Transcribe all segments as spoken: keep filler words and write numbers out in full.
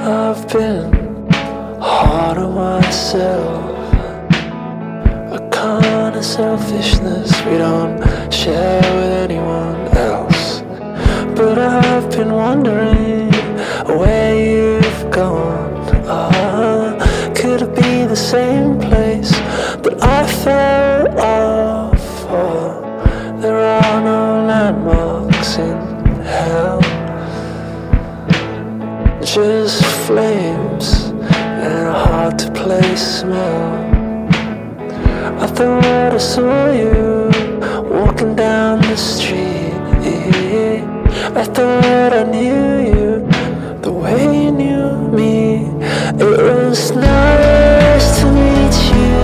I've been hard on myself, a kind of selfishness we don't share with anyone else. But I've been wondering where you've gone. Ah, could it be the same place that I fell off for? There are no landmarks in hell, just flames and a hard-to-place smell. I thought I saw you walking down the street. I thought I knew you the way you knew me. It was nice to meet you.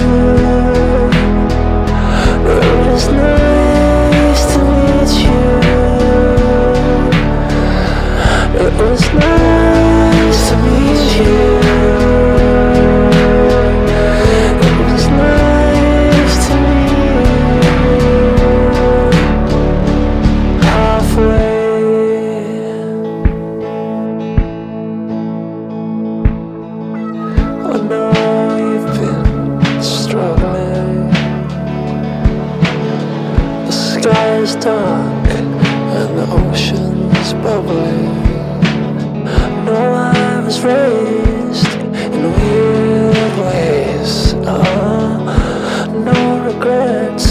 It was nice to meet you. It was nice to meet you. It was nice to meet you. Halfway. I know you've been struggling. The sky is dark and the ocean's bubbling. No, I was raised in weird ways. Uh, no regrets.